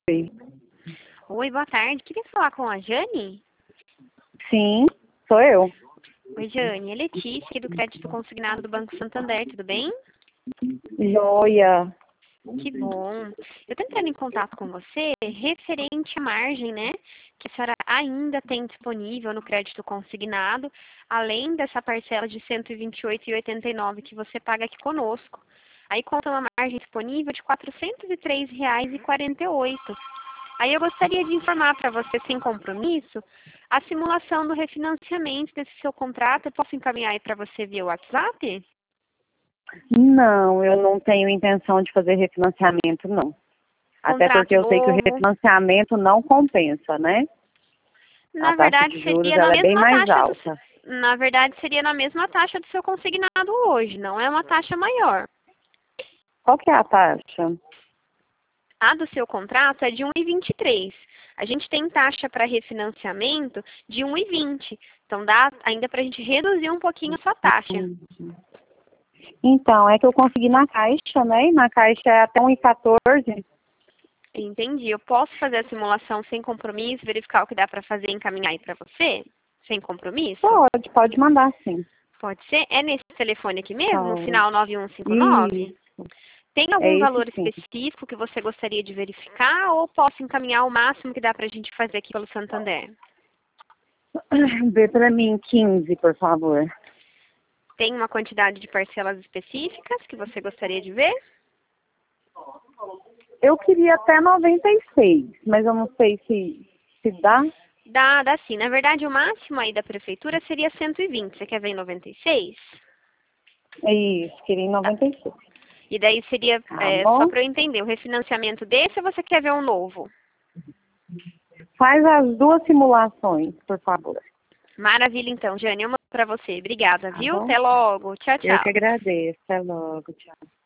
Oi, boa tarde. Queria falar com a Jane? Sim, sou eu. Oi, Jane. É Letícia, aqui do Crédito Consignado do Banco Santander, tudo bem? Joia. Que bom. Eu estou entrando em contato com você referente à margem, né? Que a senhora ainda tem disponível no crédito consignado, além dessa parcela de R$ 128,89 que você paga aqui conosco. Aí conta uma margem disponível de R$ 403,48. Aí eu gostaria de informar para você, sem compromisso, a simulação do refinanciamento desse seu contrato. Eu posso encaminhar aí para você via WhatsApp? Não, eu não tenho intenção de fazer refinanciamento, não. Até Contrato porque eu sei que o novo. refinanciamento não compensa, né? A Na taxa verdade, de juros seria na ela é bem mesma mais taxa alta. na verdade, seria na mesma taxa do seu consignado hoje, não é uma taxa maior. Qual que é a taxa? A do seu contrato é de 1,23. A gente tem taxa para refinanciamento de 1,20. Então, dá ainda para a gente reduzir um pouquinho a sua taxa. Então, é que eu consegui na Caixa, né? E na Caixa é até 1,14. Entendi. Eu posso fazer a simulação sem compromisso, verificar o que dá para fazer e encaminhar aí para você? Sem compromisso? Pode mandar sim. Pode ser? É nesse telefone aqui mesmo, Pode. final 9159? Isso, Tem é algum esse valor sim. específico que você gostaria de verificar ou posso encaminhar o máximo que dá para a gente fazer aqui pelo Santander? Vê pra mim 15, por favor. Tem uma quantidade de parcelas específicas que você gostaria de ver? Eu queria até 96, mas eu não sei se dá. Dá sim. Na verdade, o máximo aí da prefeitura seria 120. Você quer ver em 96? É isso, queria em Tá. 96. E daí seria, Tá só bom? para eu entender, o refinanciamento desse ou você quer ver um novo? Faz as duas simulações, por favor. Maravilha, então, Jane. Eu mando para você. Obrigada, Tá viu? bom? Até logo. Tchau, Eu que tchau. agradeço. Até logo. Tchau.